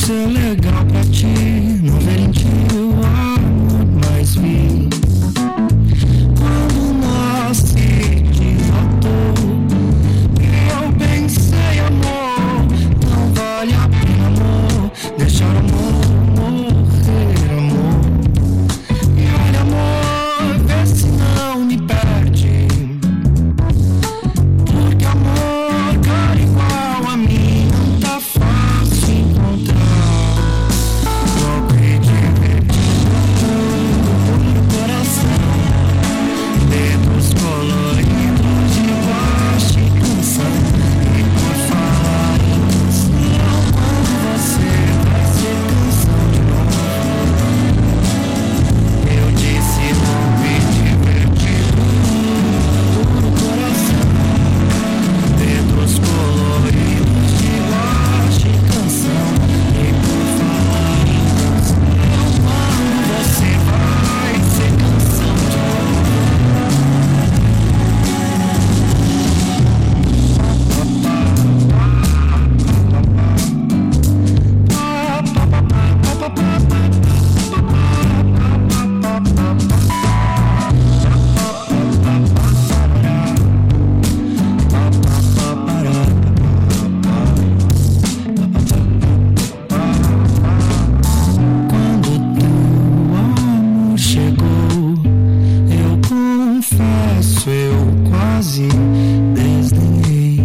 ser legal pra ti, não ver em ti o amor mais vi. Quando nós se desatou, eu pensei, amor, não vale a pena, amor, deixar o amor morrer, amor. E olha, amor, vê se não me perde, porque amor, cara igual a mim não tá fácil encontrar. Louco e divertido no coração, dedos coloridos de baixo e canção. E por falar em canção, quando você vai ser canção de novo, eu disse louco e divertido no coração, dedos coloridos de baixo e canção. E por falar em canção, quando você vai ser canção de novo. Quando teu amor chegou, eu confesso, eu quase desdenhei.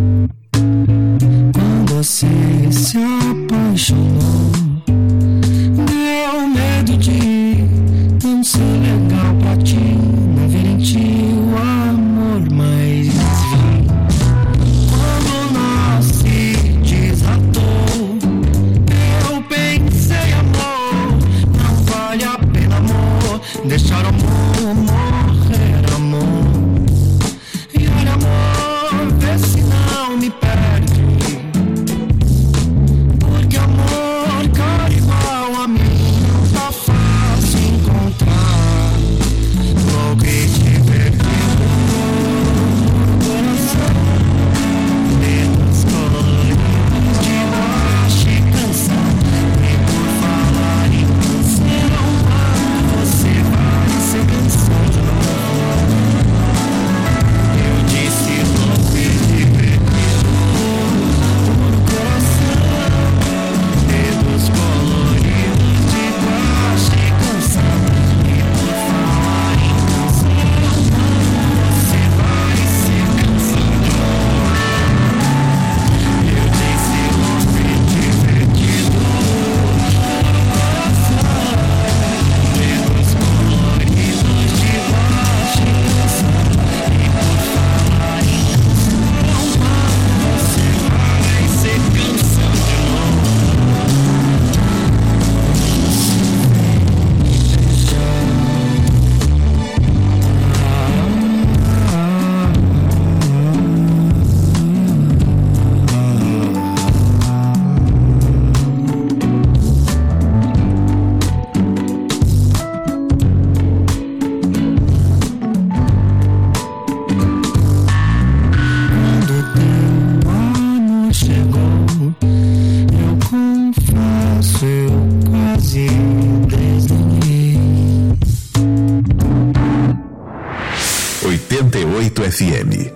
Quando você se apaixonou, deu medo de não ser legal pra ti, não ver em ti o amor mais vi. Quando nós se desatou, eu pensei, amor, não vale a pena, amor, deixar o amor morrer, amor. E olha, amor, vê se não me perde, porque amor, cara igual a mim não tá fácil encontrar. Louco e divertido no coração, dedos coloridos de baixo e canção. E por falar em canção, quando você vai ser canção de novo, eu disse louco e divertido no coração, dedos coloridos de baixo e canção. E por falar em canção, quando você vai ser canção de novo, eu disse louco e divertido no coração, dedos coloridos de baixo e canção. E por falar em canção, quando você vai ser canção de novo, quando teu amor chegou, eu confesso, eu quase desdenhei. 88 FM.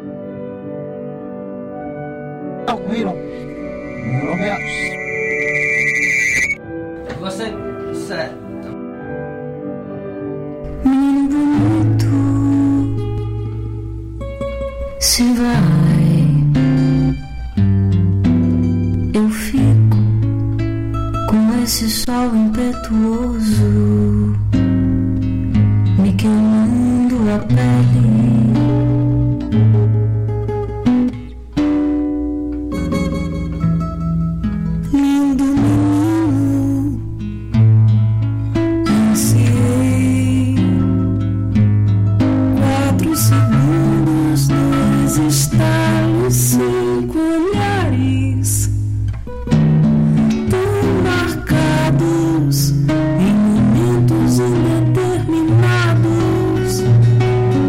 Você, certo. Menino bonito, se vai, eu fico com esse sol impetuoso me queimando a pele. Lindo menino, ansiei 4 segundos, 2 estalos, 5 olhares tão marcados em momentos indeterminados.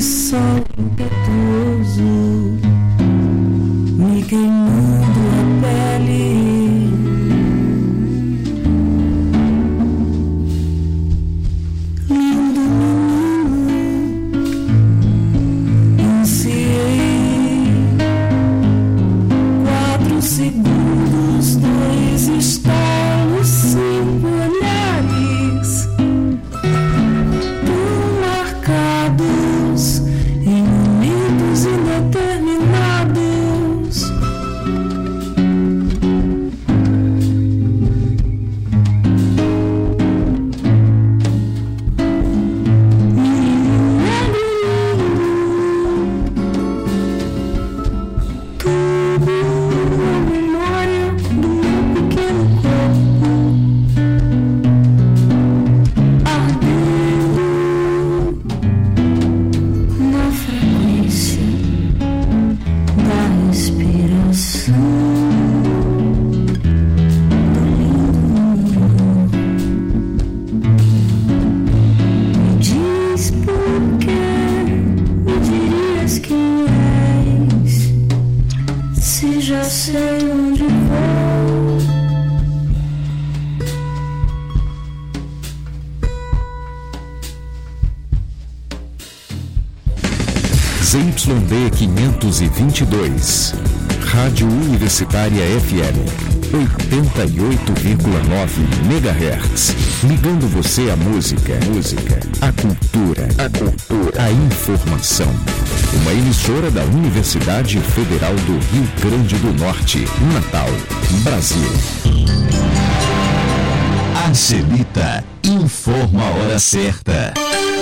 sol impetuoso me queimando a pele. Lindo menino, ansiei 4 segundos, 2 estalos, 5 olhares tão marcados em momentos indeterminados. Já sei onde vou. ZYD 522, Rádio Universitária FM, 88,9 MHz, ligando você à música, à cultura, à informação. Uma emissora da Universidade Federal do Rio Grande do Norte, Natal, Brasil. Angelita informa a hora certa.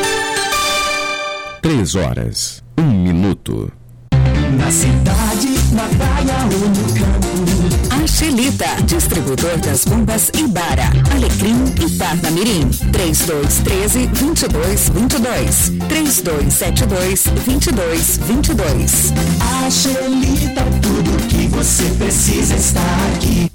3 horas, 1 minuto. Na cidade, na praia ou no campo. Angelita, distribuidor das bombas Ibara, Alecrim e Parnamirim. 3213-2222. 3272-2222. Angelita, tudo que você precisa está aqui.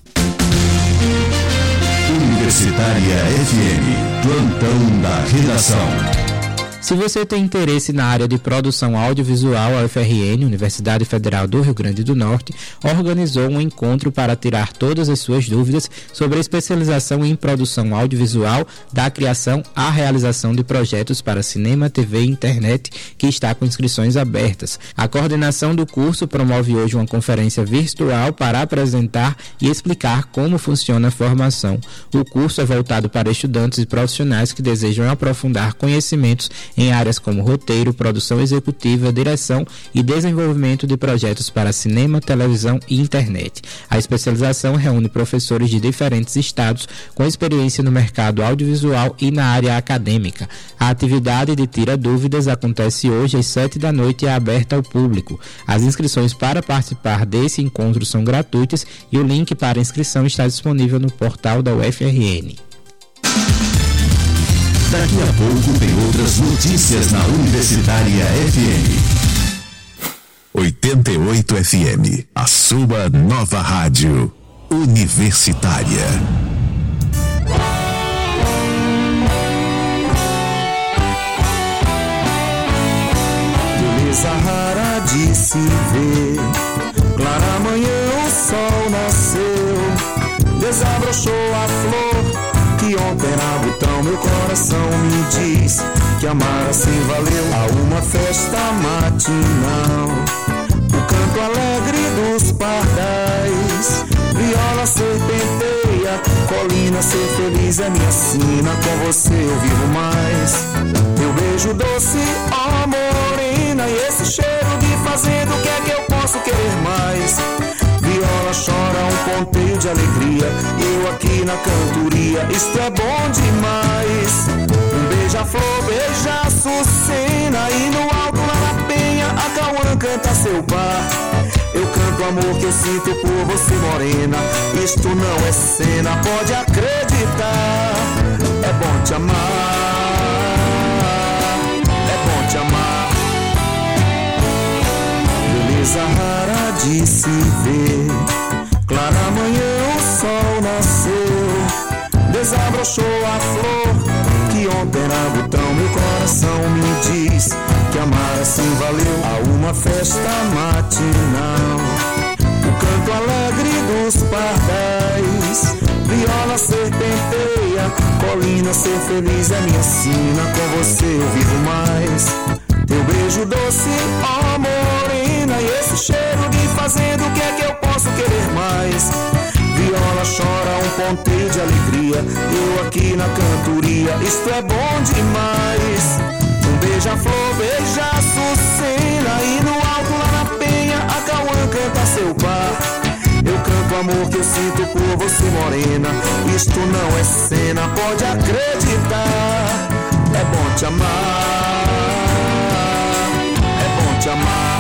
Universitária FM, plantão da redação. Se você tem interesse na área de produção audiovisual, a UFRN, Universidade Federal do Rio Grande do Norte, organizou um encontro para tirar todas as suas dúvidas sobre a especialização em produção audiovisual, da criação à realização de projetos para cinema, TV e internet, que está com inscrições abertas. A coordenação do curso promove hoje uma conferência virtual para apresentar e explicar como funciona a formação. O curso é voltado para estudantes e profissionais que desejam aprofundar conhecimentos em áreas como roteiro, produção executiva, direção e desenvolvimento de projetos para cinema, televisão e internet. A especialização reúne professores de diferentes estados com experiência no mercado audiovisual e na área acadêmica. A atividade de Tira Dúvidas acontece hoje às 19h e é aberta ao público. As inscrições para participar desse encontro são gratuitas e o link para inscrição está disponível no portal da UFRN. Daqui a pouco tem outras notícias na Universitária FM. 88 FM, a sua nova rádio universitária. Beleza rara de se ver, clara manhã o sol nasceu, desabrochou a flor que ontem era botão. Meu coração me diz que amar assim valeu. A uma festa matinal, o canto alegre dos pardais, viola serpenteia, colina ser feliz é minha sina. Com você eu vivo mais. Teu beijo doce, ó morena, e esse cheiro de fazenda, o que é que eu posso querer mais? Viola chora um ponteio de alegria, eu aqui na cantoria, isto é bom demais. Um beija-flor, beija Açucena, e no alto lá na penha a Cauã canta seu par. Eu canto o amor que eu sinto por você morena, isto não é cena, pode acreditar. É bom te amar, é bom te amar. Beleza rara de se ver, clara manhã o sol nasceu, desabrochou a flor que ontem era botão. Meu coração coração me diz que amar assim valeu a uma festa matinal. O canto alegre dos pardais, viola serpenteia, colina ser feliz é minha sina. Com você eu vivo mais. Teu beijo doce, ó morena, e esse cheiro de fazenda, o que é que eu posso querer mais? Viola chora um ponteio de alegria, eu aqui na cantoria, isto é bom demais. Um beija-flor, beija Açucena, e no alto lá na penha a Cauã canta seu par. Eu canto o amor que eu sinto por você, morena, isto não é cena, pode acreditar. É bom te amar, é bom te amar.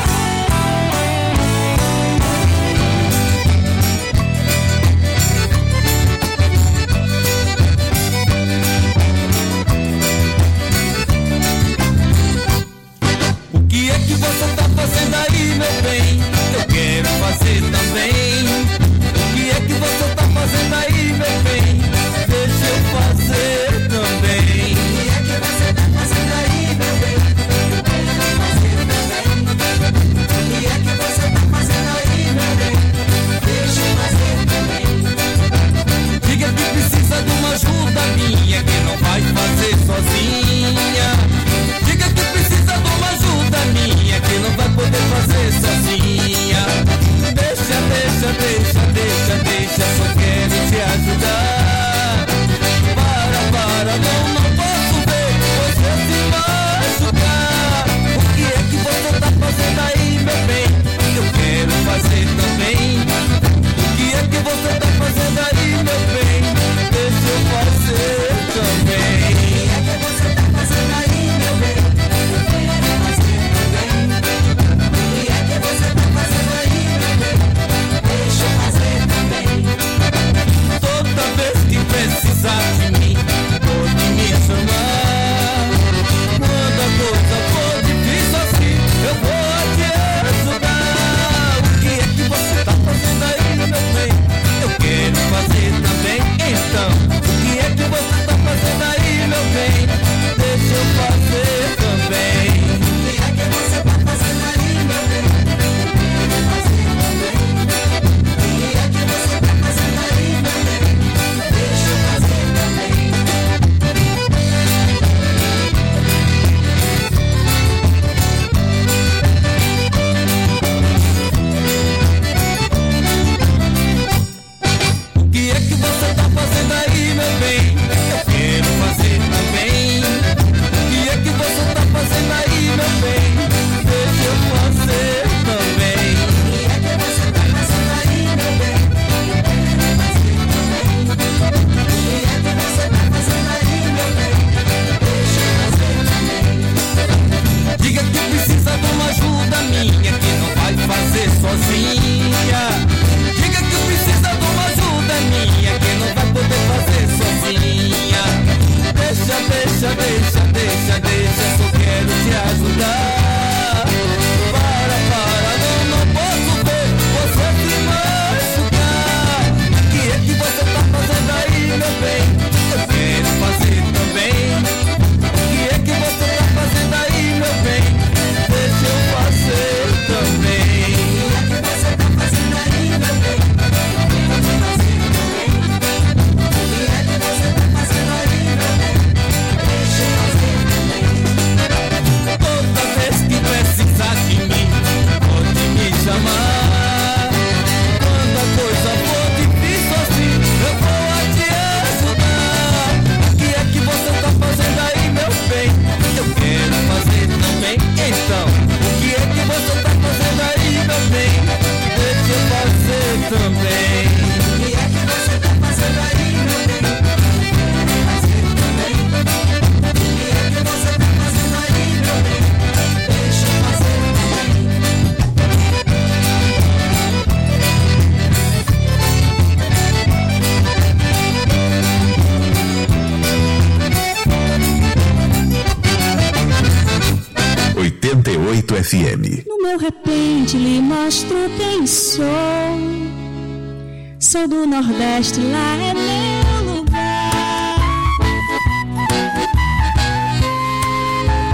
O que é que você tá fazendo aí, meu bem? Eu quero fazer também. O que é que você tá fazendo aí, meu bem? Deixa eu fazer também. O que é que você tá fazendo aí, meu bem? Eu quero fazer também. O que é que você tá fazendo aí, meu bem? Deixa eu fazer também. Diga que precisa de uma ajuda minha, que não vai fazer sozinha. Diga que precisa de uma ajuda minha, que não vai poder fazer sozinha. Deixa, deixa, deixa, deixa, deixa, só quero te ajudar. Para, não posso ver você se machucar. O que é que você tá fazendo aí, meu bem? Eu quero fazer também. O que é que você tá fazendo aí, meu bem? Deixa eu fazer também. O que é que você tá fazendo aí, meu bem? Eu quero fazer também. O que é que você tá fazendo aí, meu bem? Deixa eu fazer também. Toda vez que precisar de mim, pode me chamar. Quando a coisa for difícil assim, eu vou te ajudar. O que é que você tá fazendo aí, meu bem? Eu quero fazer também. Então, o que é que você tá fazendo aí, meu bem? Deixa eu fazer também. O que é que você tá fazendo aí, meu bem? Eu quero fazer também. O que é que você tá fazendo aí, meu bem? Deixa eu fazer também. O que é que você tá fazendo aí, meu bem? Eu quero fazer também. O que é que você tá fazendo aí, meu bem? Deixa eu fazer também. O que é que você tá fazendo aí, meu bem? Eu quero fazer também. O que é que você tá fazendo aí, meu bem? Deixa eu fazer também. Diga que precisa de uma ajuda minha, que não vai fazer sozinha. Diga que precisa de uma ajuda minha, que não vai poder fazer sozinha. Deixa, deixa, deixa, deixa, deixa, só quero te ajudar. Para, não posso ver você se machucar. O que é que você tá fazendo aí, meu bem? Eu quero fazer também. O que é que você tá fazendo aí, meu bem? Deixa eu fazer também. O que é que você tá fazendo aí, meu bem? Eu quero fazer também. O que é que você tá fazendo aí, meu bem? Deixa eu fazer também. Toda vez que precisar de mim, pode me chamar. Quando a coisa for difícil assim, eu vou te ajudar. O que é que você tá fazendo aí, meu bem? Eu quero fazer também. Então, o que é que você tá fazendo aí, meu bem? Deixa eu fazer também. O que é que você tá fazendo aí, meu bem? Eu quero fazer também. O que é que você tá fazendo aí, meu bem? Deixa eu fazer também. FM. No meu repente lhe mostro quem sou. Sou do Nordeste, lá é meu lugar.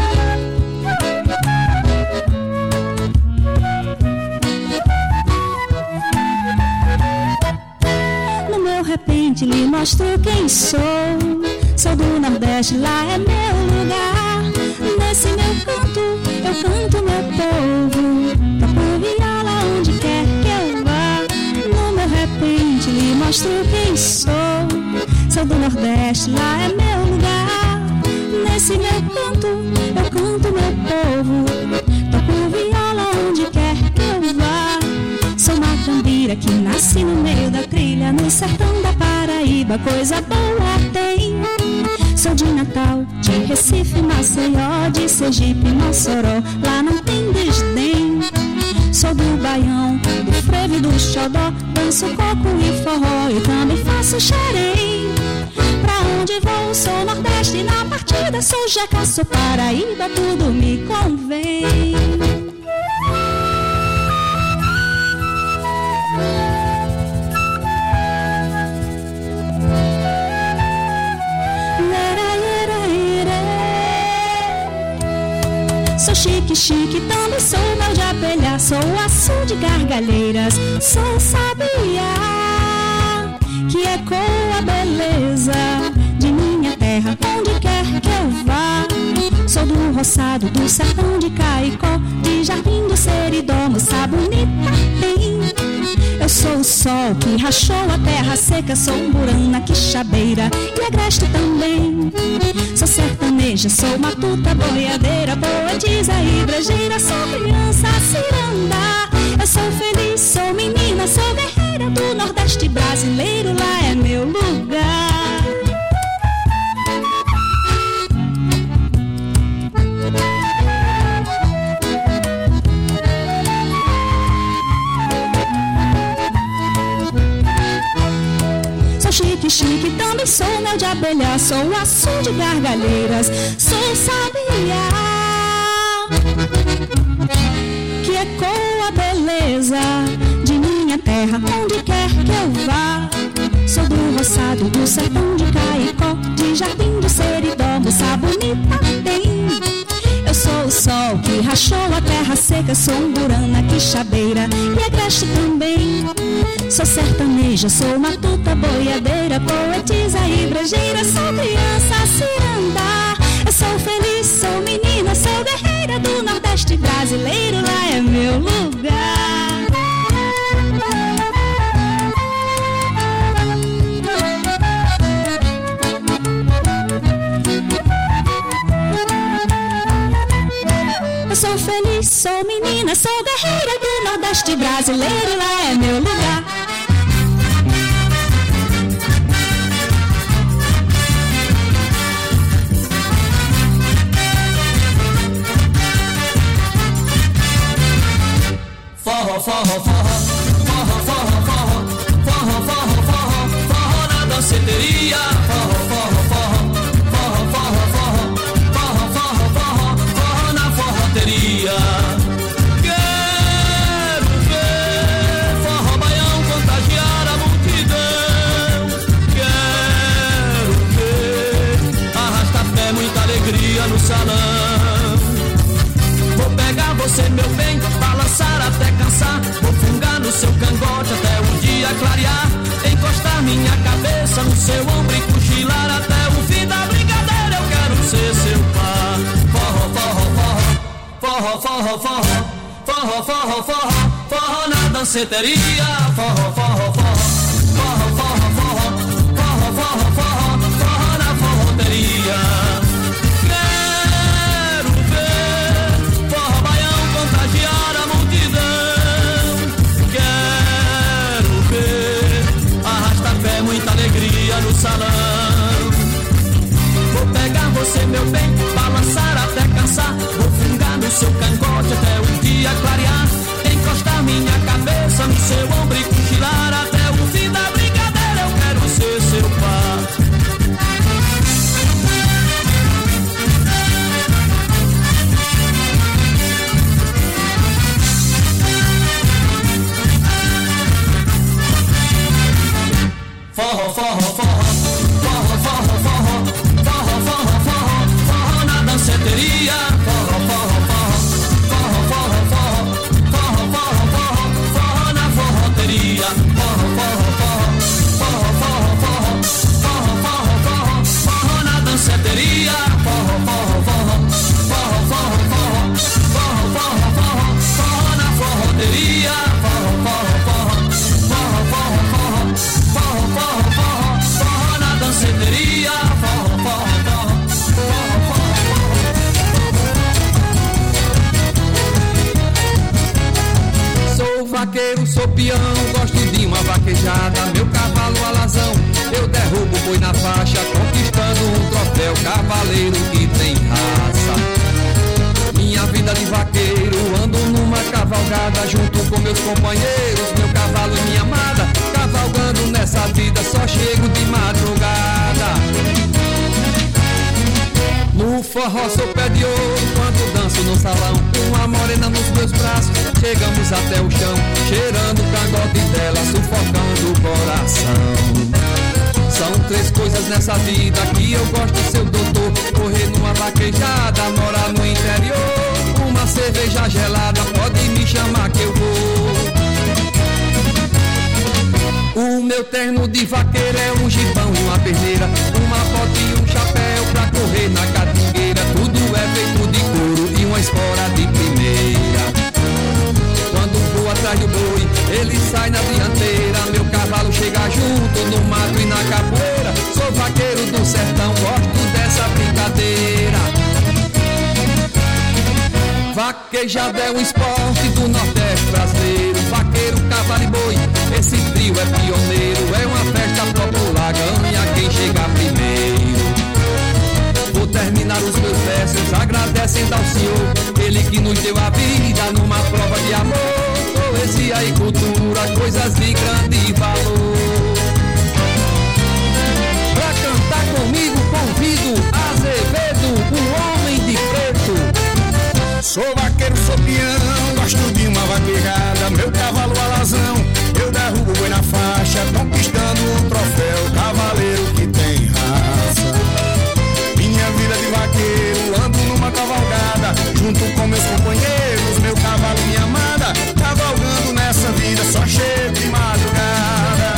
mostro quem sou. Sou do Nordeste, lá é meu lugar. Nesse meu canto, eu canto meu povo. Toco viola onde quer que eu vá. No meu repente lhe mostro quem sou. Sou do Nordeste, lá é meu lugar. Nesse meu canto, eu canto meu povo. Toco viola onde quer que eu vá. Sou macambira que nasci no meio da trilha, no sertão da Paraíba, coisa boa tem. Sou de Natal, de Recife, Maceió, de Sergipe, Mossoró, lá não tem desdém. Sou do Baião, do frevo e do xodó, danço coco e forró e também faço xerém. Pra onde vou, sou Nordeste, na partida sou Jeca, sou Paraíba, tudo me convém. Sou chique, chique, também sou mel de abelha. Sou açu de gargalheiras, sou sabiá que ecoa a beleza de minha terra, onde quer que eu vá. Sou do roçado, do sertão de Caicó, de Jardim do Seridó, moça bonita tem. Eu sou o sol que rachou a terra seca, sou umburana, quixabeira e agreste também. Sou sertaneja, sou matuta, boiadeira, poetisa e brejeira, sou criança ciranda. Eu sou feliz, sou menina, sou guerreira do Nordeste brasileiro, lá é meu lugar. Chique, chique, também sou mel de abelha, sou açu de gargalheiras, sou sabiá que ecoa a beleza de minha terra, onde quer que eu vá. Sou do roçado, do sertão de Caicó, de Jardim do Seridó, moça bonita tem. Eu sou o sol que rachou a terra seca, sou umburana, quixabeira e agreste também. Sou sertaneja, sou matuta, boiadeira, poetisa e brejeira, sou criança ciranda. Eu sou feliz, sou menina, sou guerreira do Nordeste brasileiro, lá é meu lugar. Eu sou feliz, sou menina, sou guerreira do Nordeste brasileiro, lá é meu lugar. Forró, forró, forró, forró, forró, forró, forró, forró, forró, forró na danceteria. Forró, forró, forró, forró, forró, forró, forró, forró, forró, forró na forroteria. Quero ver forró baião contagiar a multidão. Quero ver arrasta-pé, muita alegria no salão. Vou pegar você, meu bem, balançar até cansar. Vou fungar no seu cangote até o dia clarear. Encostar minha cabeça no seu ombro e cochilar até o fim da brincadeira. Eu quero ser seu par. Forró, forró, forró, forró, forró, forró, forró, forró, forró, forró na danceteria. Forró, forró, forró, forró, forró, forró, forró, forró, forró, forró na forroteria. Muita alegria no salão. Vou pegar você, meu bem, balançar até cansar. Vou fungar no seu cangote até o dia clarear. Encostar minha cabeça no seu ombro e cochilar vaqueiro, sou peão, gosto de uma vaquejada. Meu cavalo alazão, eu derrubo o boi na faixa, conquistando um troféu, cavaleiro que tem raça. Minha vida de vaqueiro, ando numa cavalgada junto com meus companheiros, meu cavalo e minha amada, cavalgando nessa vida, só chego de madrugada. No forró sou pé de ouro, quando danço no salão, uma morena nos meus braços, chegamos até o chão, cheirando o cangote dela, sufocando o coração. São três coisas nessa vida que eu gosto, seu doutor: correr numa vaquejada, morar no interior, uma cerveja gelada, pode me chamar que eu vou. O meu terno de vaqueiro é um gibão e uma perneira, uma bota e um chapéu pra correr na catingueira. Tudo é feito de couro e uma espora de primeira. Quando vou atrás do boi, ele sai na dianteira, meu cavalo chega junto no mato e na capoeira. Sou vaqueiro do sertão, gosto dessa brincadeira. Vaquejada é um esporte do Nordeste brasileiro, vaqueiro, cavalo e boi, esse trio é pioneiro, é uma festa popular, ganha quem chegar primeiro. Vou terminar os meus versos agradecendo ao Senhor, Ele que nos deu a vida numa prova de amor, poesia e cultura, coisas de grande valor. Pra cantar comigo convido Azevedo, o homem de preto. Sou vaqueiro, sou peão, gosto de uma vaquejada, meu cavalo alazão, eu derrubo o boi na faixa, conquistando um troféu, cavaleiro que tem raça. Minha vida de vaqueiro, ando numa cavalgada, junto com meus companheiros, meu cavalo e minha amada, cavalgando nessa vida, só chego de madrugada.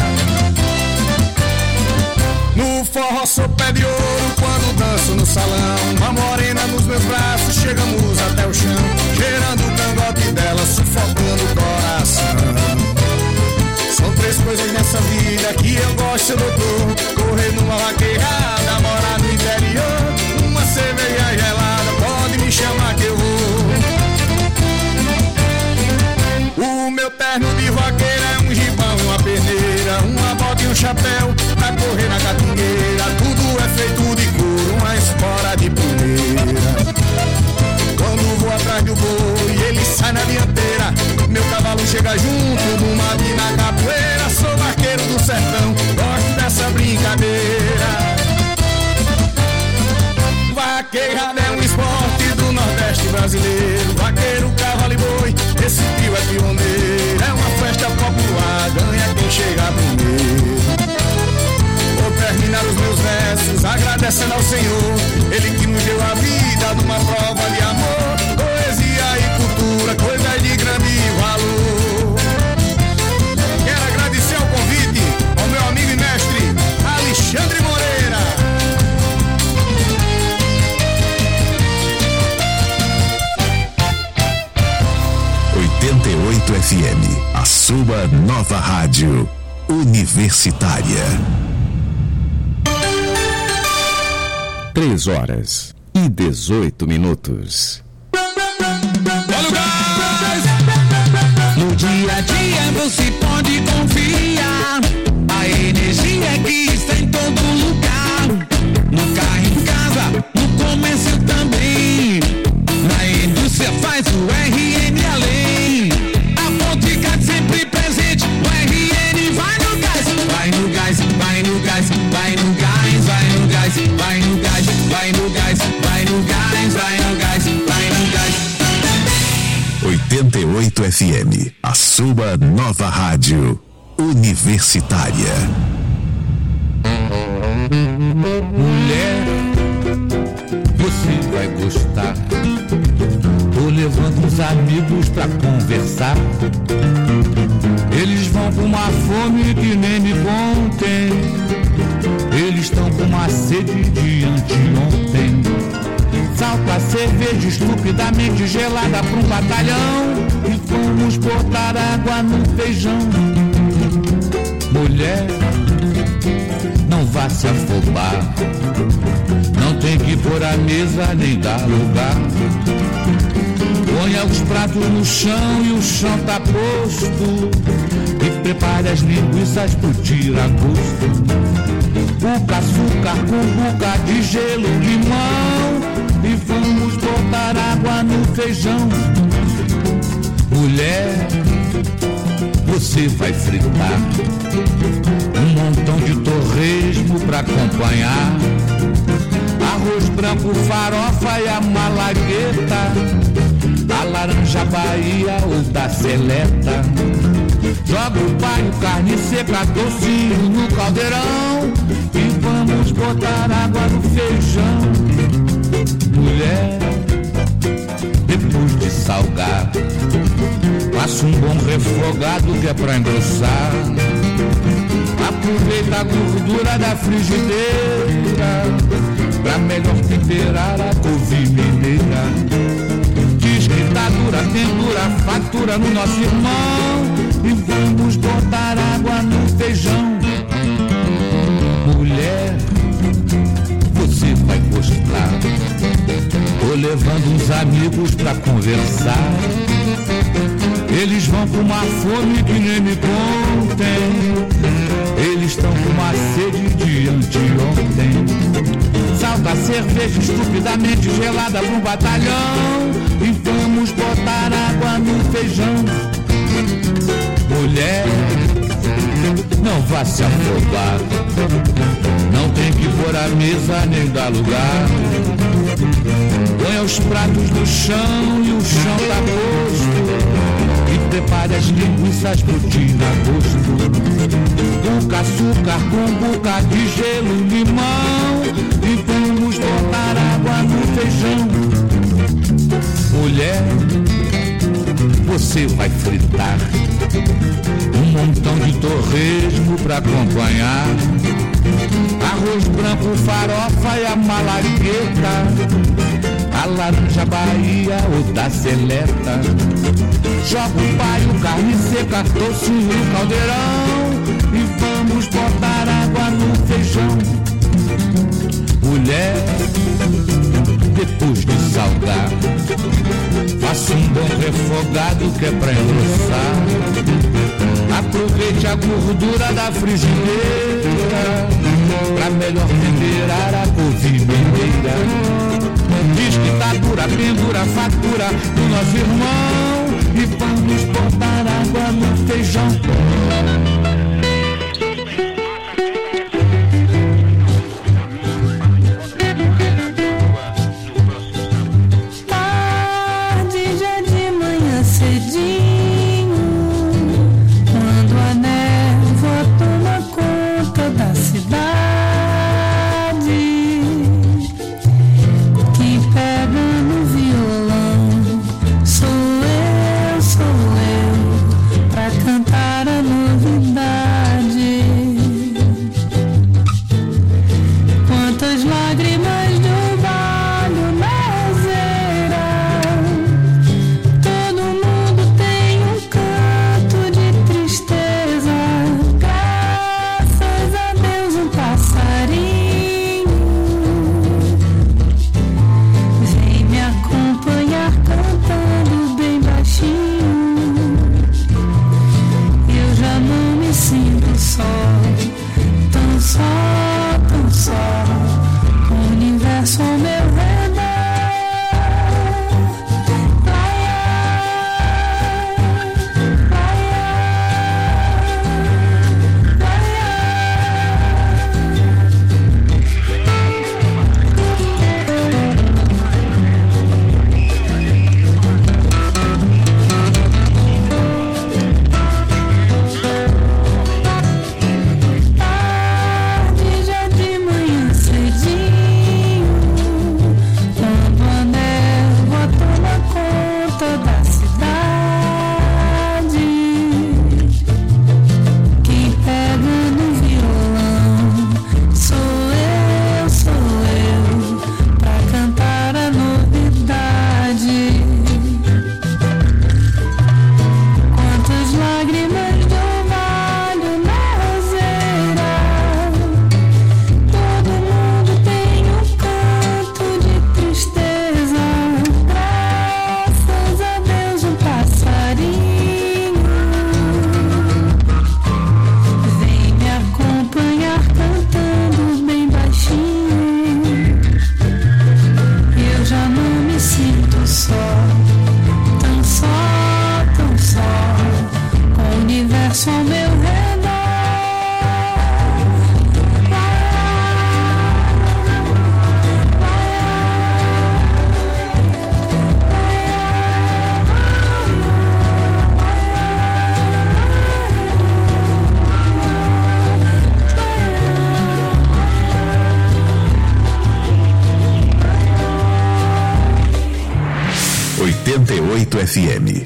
No forró sou pé de ouro, quando danço no salão, uma morena nos meus braços, chegamos até o chão, cheirando o cangote dela, sufocando o coração. São três coisas nessa vida que eu gosto, seu doutor: correr numa vaquejada, morar no interior, uma cerveja gelada, pode me chamar que eu vou. O meu terno de vaqueira é um gibão e uma perneira, uma bota e um chapéu pra correr na catingueira. Tudo é feito de couro, uma espora de primeira. Quando vou atrás do boi, ele sai na dianteira, meu cavalo chega junto no mato e na capoeira. Sou vaqueiro do sertão, gosto dessa brincadeira. Vaquejada é um esporte do Nordeste brasileiro, vaqueiro, cavalo e boi, esse trio é pioneiro, é uma festa popular, ganha quem chegar primeiro. Vou terminar os meus versos agradecendo ao Senhor, Ele que nos deu a vida numa prova de amor, poesia e cultura, coisas de grande valor. Quero agradecer ao convite ao meu amigo e mestre Alexandre Moreira. 88 FM, a sua nova rádio universitária. 3h18. Olha o gás! No dia a dia você pode confiar, a energia que está em todo lugar, no carro, em casa, no comércio também, na indústria faz o RN além, a Ponticard sempre presente, o RN vai no gás, vai no gás, vai no gás, vai no gás, vai no gás, vai no gás, vai no gás, vai no gás, vai no gás, vai no gás. 88 FM, a sua nova rádio universitária. Mulher, você vai gostar. Tô levando os amigos pra conversar. Eles vão com uma fome que nem me contem. Eles estão com uma sede de anteontem. Salta a cerveja estupidamente gelada pra um batalhão e vamos botar água no feijão. Mulher, não vá se afobar, não tem que pôr a mesa nem dar lugar. Ponha os pratos no chão e o chão tá posto. E prepare as linguiças pro tira-gosto. Buca, açúcar com buca de gelo, limão. E vamos botar água no feijão. Mulher, você vai fritar um montão de torresmo pra acompanhar. Arroz branco, farofa e a malagueta. A laranja Bahia ou da seleta. Joga o paio, carne seca, docinho no caldeirão. E vamos botar água no feijão. Mulher, depois de salgar, faça um bom refogado que é pra engrossar. Aproveita a gordura da frigideira pra melhor temperar a couve mineira. Diz que tá dura, pendura, fatura no nosso irmão. E vamos botar água no feijão. Mulher, você vai gostar. Tô levando uns amigos pra conversar. Eles vão com uma fome que nem me contem. Eles estão com uma sede de anteontem. Salta cerveja estupidamente gelada pro batalhão. E vamos botar água no feijão. Mulher, não vá se afogar. Não tem que pôr a mesa nem dar lugar. Põe os pratos no chão e o chão tá posto. E prepare as linguiças pro tira-gosto. Buca, açúcar com buca de gelo, limão. E vamos botar água no feijão. Mulher, você vai fritar um montão de torresmo pra acompanhar. Arroz branco, farofa e a malagueta. A laranja Bahia ou da seleta. Joga o paio, carne seca, docinho no caldeirão. E vamos botar água no feijão. Mulher, depois de salgar, faça um bom refogado que é pra engrossar. Aproveite a gordura da frigideira pra melhor temperar a couve mineira. Diz que tá dura, pendura, fatura do nosso irmão. E vamos botar água no feijão. Sou eu, sou universo ao meu redor. 88 FM.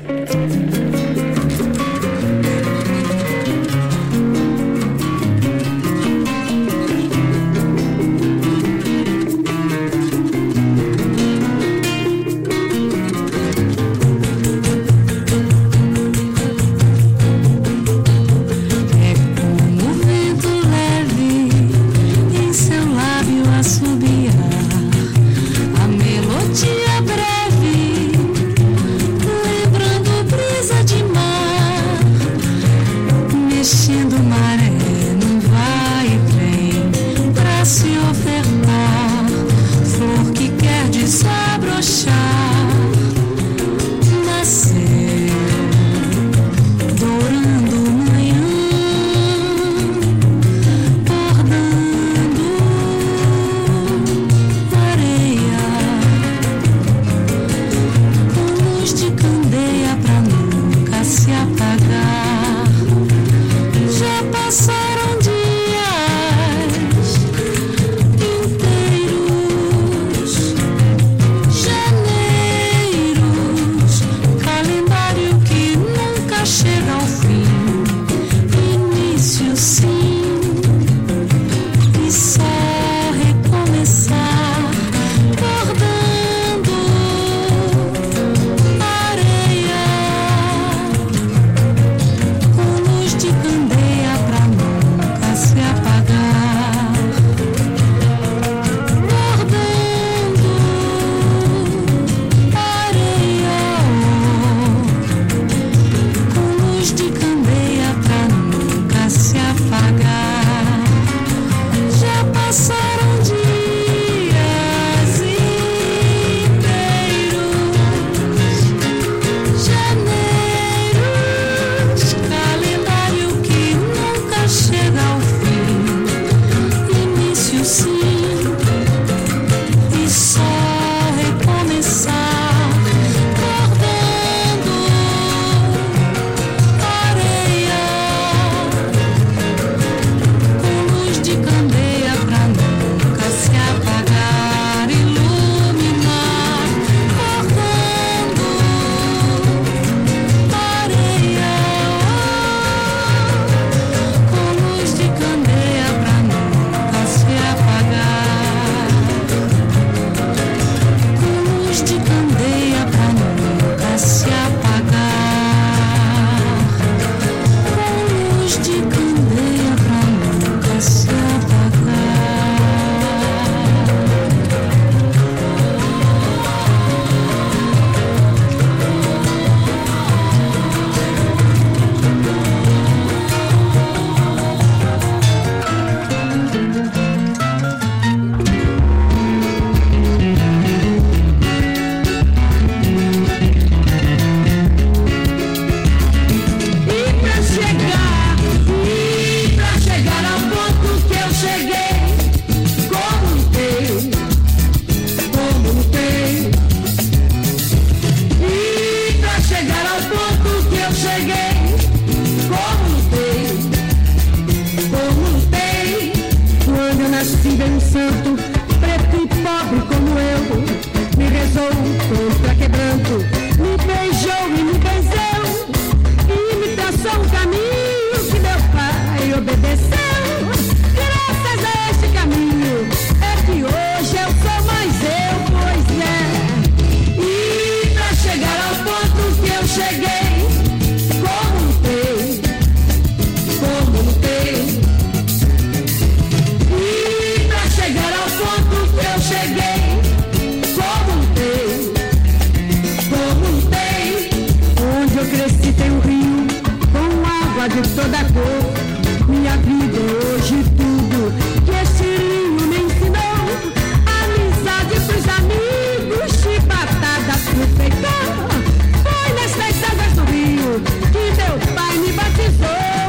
Foi nestas águas do rio que meu pai me batizou.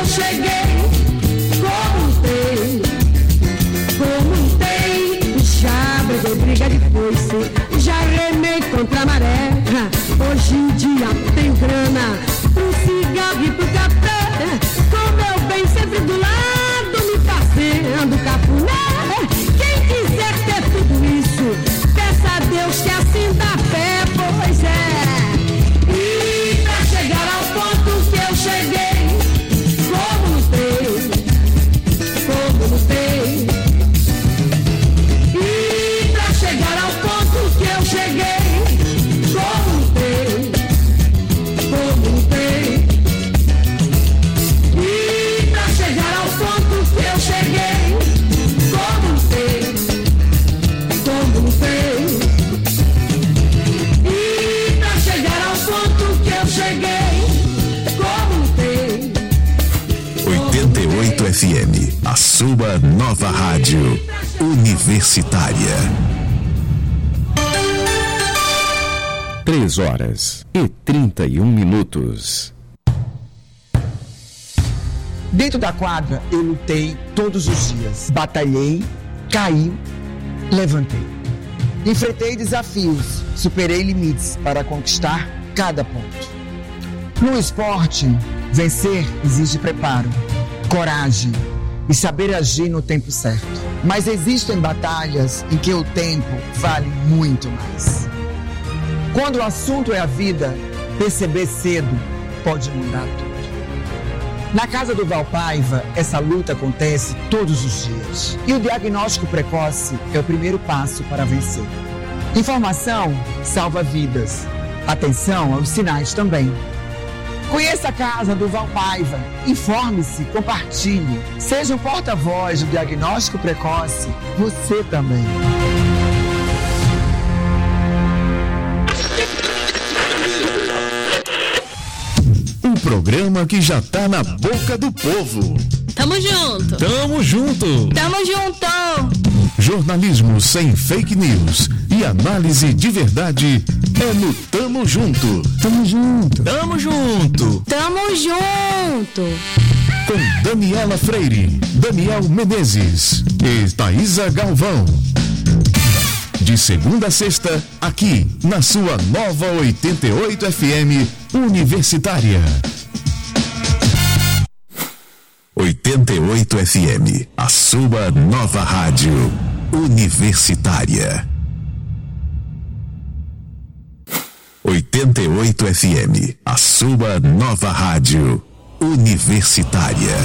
eu cheguei, como um trem, já briguei briga de foice, já remei contra a maré. Hoje em dia tenho grana pro cigarro e pro café, com meu bem sempre do lado, me fazendo cafuné. Quem quiser ter tudo isso, peça a Deus que assim dá fé, pois é. E pra chegar ao ponto que eu cheguei, como no trem. E pra chegar ao ponto que eu cheguei, como no trem. E pra chegar ao ponto que eu cheguei, como no trem. E pra chegar ao ponto que eu cheguei, como no trem. 88 FM, a sua nova rádio universitária. 3h31. Dentro da quadra, eu lutei todos os dias. Batalhei, caí, levantei. Enfrentei desafios, superei limites para conquistar cada ponto. No esporte, vencer exige preparo, coragem e saber agir no tempo certo. Mas existem batalhas em que o tempo vale muito mais. Quando o assunto é a vida, perceber cedo pode mudar tudo. Na casa do Valpaiva, essa luta acontece todos os dias. E o diagnóstico precoce é o primeiro passo para vencer. Informação salva vidas. Atenção aos sinais também. Conheça a casa do Valpaiva. Informe-se, compartilhe. Seja um porta-voz do diagnóstico precoce. Você também. Um programa que já tá na boca do povo. Tamo junto. Tamo junto. Tamo junto. Jornalismo sem fake news e análise de verdade é no Tamo Junto. Tamo junto. Tamo junto. Tamo junto. Com Daniela Freire, Daniel Menezes e Thaísa Galvão. De segunda a sexta, aqui na sua nova 88 FM Universitária. 88 FM, a sua nova rádio universitária. 88 FM, a sua nova rádio universitária.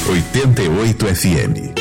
88 FM.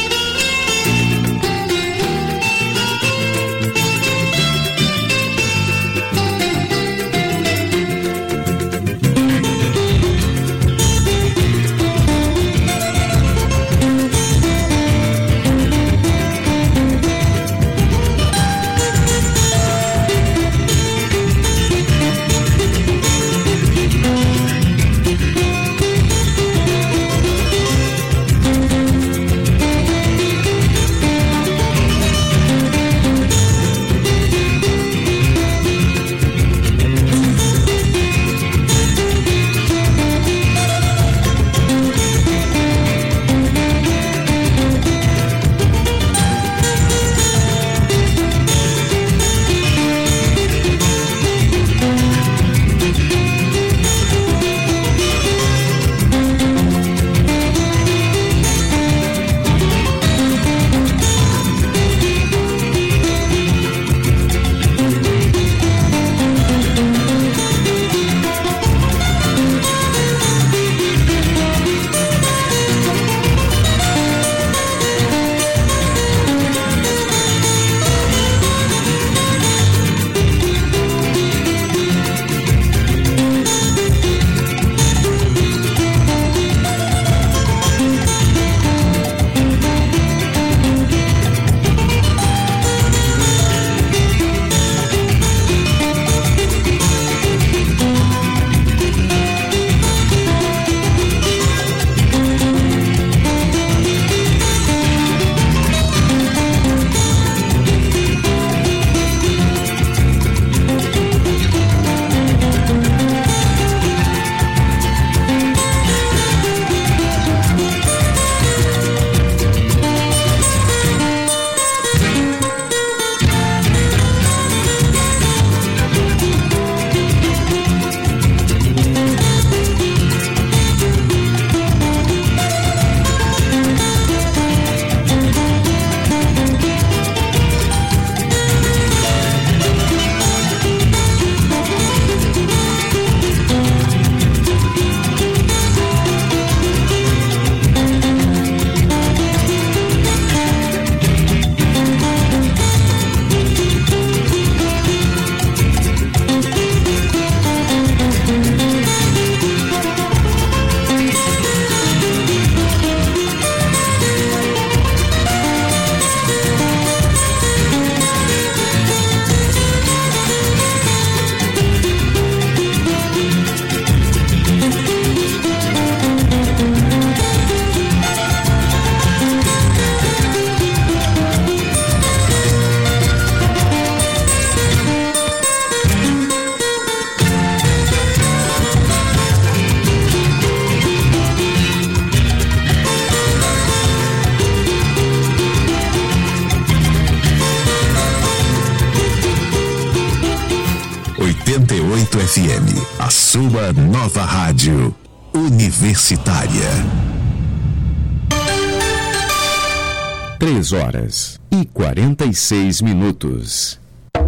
FM, a sua nova rádio universitária. 3h46.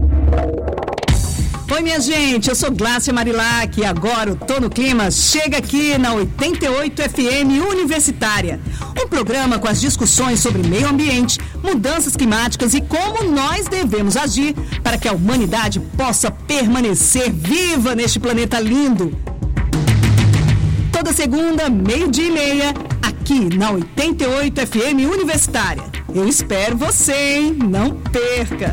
Oi, minha gente, eu sou Glácia Marilac e agora o Tô no Clima chega aqui na 88 FM Universitária. Um programa com as discussões sobre meio ambiente, mudanças climáticas e como nós devemos agir para que a humanidade possa permanecer viva neste planeta lindo. Toda segunda, 12:30, aqui na 88 FM Universitária. Eu espero você, hein? Não perca!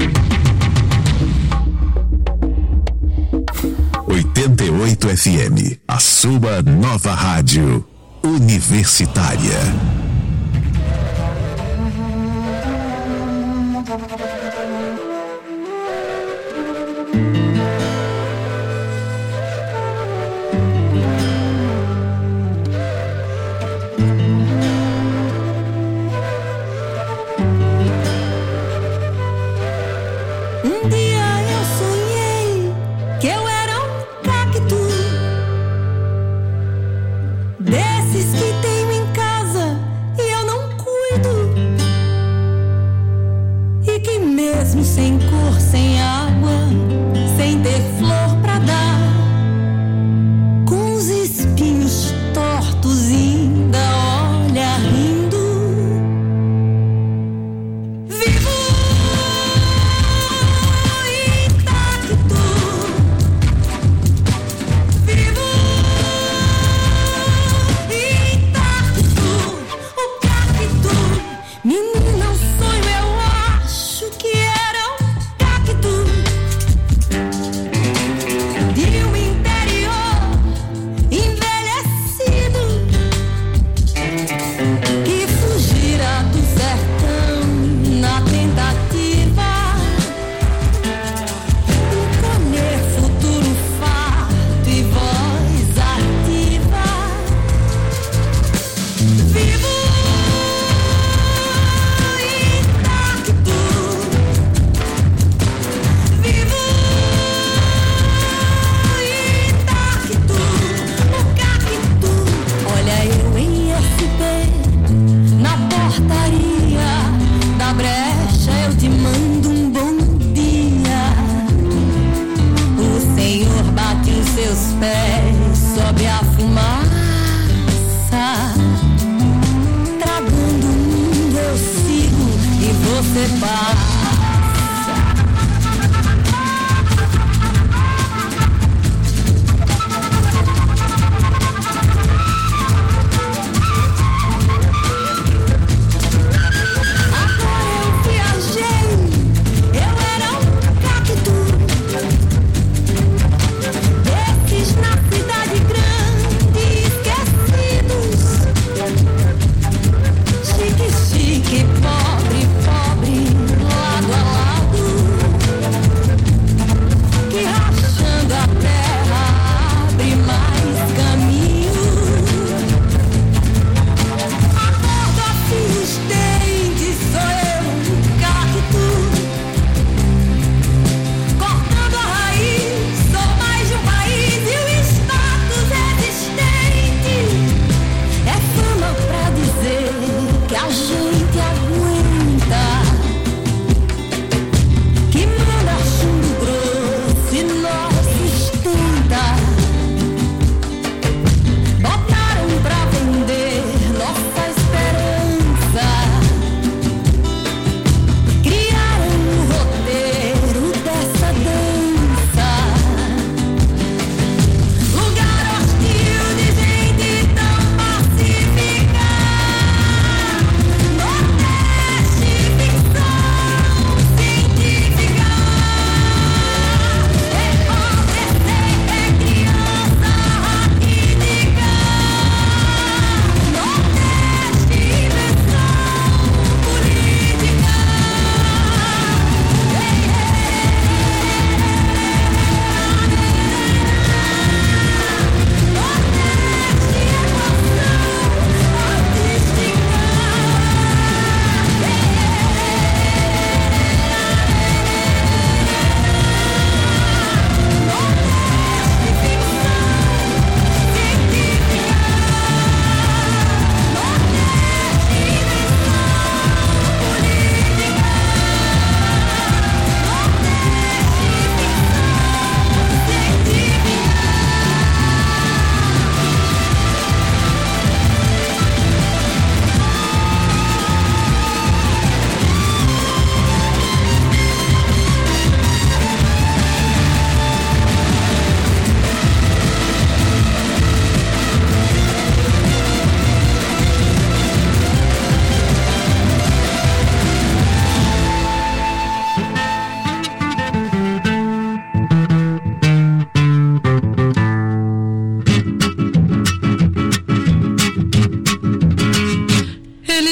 88 FM, a sua nova rádio universitária. Um dia eu sonhei que eu era um cacto desses que tenho em casa separa.